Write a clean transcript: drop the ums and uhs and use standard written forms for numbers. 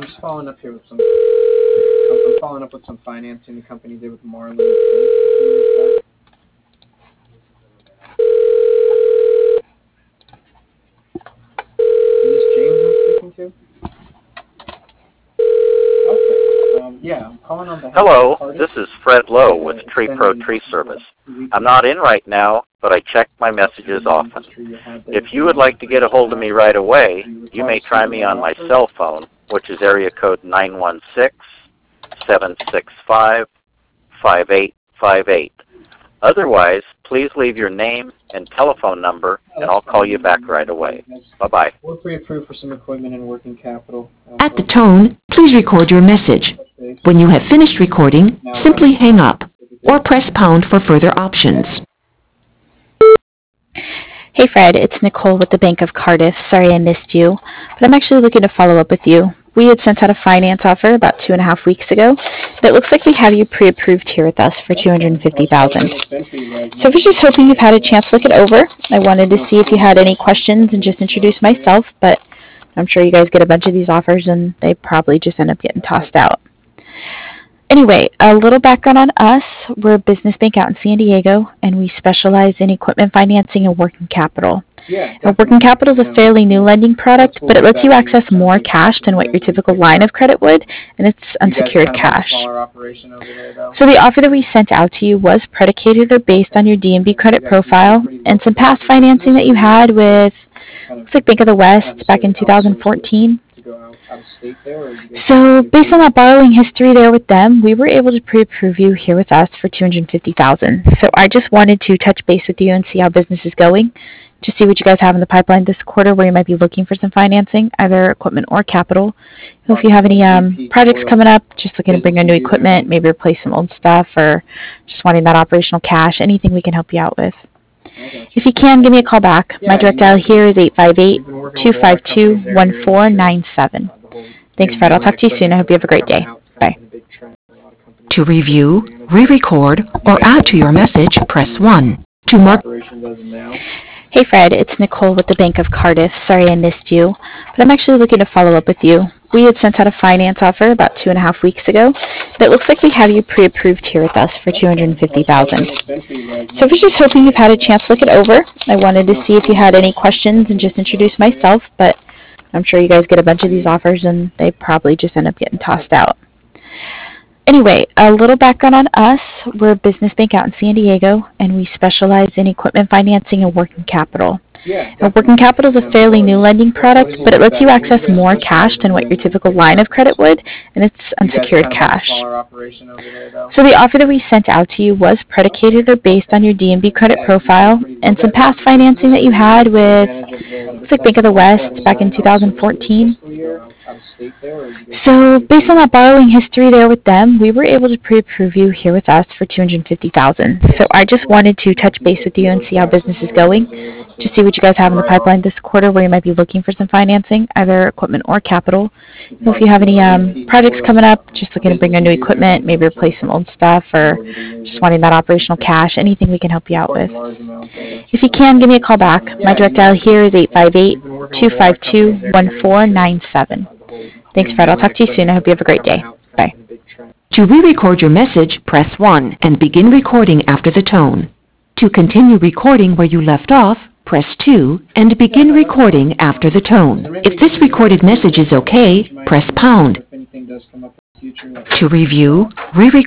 I'm just following up here with some. I'm following up with some financing the company did with Marlin Bank a few years back. Is this James I'm speaking to? Okay. Yeah, I'm calling on behalf Hello, of Cardiff. this is Fred Lowe with Tree Pro Tree Service. I'm not in right now, but I check my messages often. If you would like to get a hold of me right away, you may try me on my cell phone, which is area code 916-765-5858. Otherwise, please leave your name and telephone number, and I'll call you back right away. Bye-bye. We're pre-approved for some equipment and working capital. At the tone, please record your message. When you have finished recording, simply hang up or press pound for further options. Hey Fred, it's Nicole with the Bank of Cardiff. Sorry I missed you, but I'm actually looking to follow up with you. We had sent out a finance offer about 2.5 weeks ago, but it looks like we have you pre-approved here with us for $250,000. So I was just hoping you've had a chance to look it over. I wanted to see if you had any questions and just introduce myself, but I'm sure you guys get a bunch of these offers and they probably just end up getting tossed out. Anyway, a little background on us. We're a business bank out in San Diego, and we specialize in equipment financing and working capital. Now, working capital is a fairly new lending product, but it lets you access more cash than what your typical line of credit would, and it's unsecured cash. So the offer that we sent out to you was predicated or based on your D&B credit profile and some past financing that you had with, looks like Bank of the West back in 2014. So based on that borrowing history there with them, we were able to pre-approve you here with us for $250,000. So I just wanted to touch base with you and see how business is going, to see what you guys have in the pipeline this quarter where you might be looking for some financing, either equipment or capital. If you have any projects coming up, just looking to bring in new equipment, maybe replace some old stuff, or just wanting that operational cash, anything we can help you out with. If you can, give me a call back. My direct dial here is 858-252-1497. Thanks, Fred. I'll talk to you soon. I hope you have a great day. Bye. To review, re-record, or add to your message, press 1. To mark... Hey, Fred. It's Nicole with the Bank of Cardiff. Sorry I missed you, but I'm actually looking to follow up with you. We had sent out a finance offer about 2.5 weeks ago, but it looks like we have you pre-approved here with us for $250,000. So I was just hoping you've had a chance to look it over. I wanted to see if you had any questions and just introduce myself, but I'm sure you guys get a bunch of these offers and they probably just end up getting tossed out. Anyway, a little background on us. We're a business bank out in San Diego, and we specialize in equipment financing and working capital. Now, working capital is a fairly new lending product, but it lets you access more cash than what your typical line of credit would, and it's unsecured cash. So the offer that we sent out to you was predicated or based on your D&B credit profile and some past financing that you had with, looks like Bank of the West back in 2014. So based on that borrowing history there with them, we were able to pre-approve you here with us for $250,000. So I just wanted to touch base with you and see how business is going, to see what you guys have in the pipeline this quarter where you might be looking for some financing, either equipment or capital. If you have any projects coming up, just looking to bring in new equipment, maybe replace some old stuff, or just wanting that operational cash, anything we can help you out with. If you can, give me a call back. My direct dial here is 858-252-1497. Thanks, Fred. I'll talk to you soon. I hope you have a great day. Bye. To re-record your message, press 1 and begin recording after the tone. To continue recording where you left off, press 2 and begin recording after the tone. If this recorded message is okay, press pound. To review, re-record.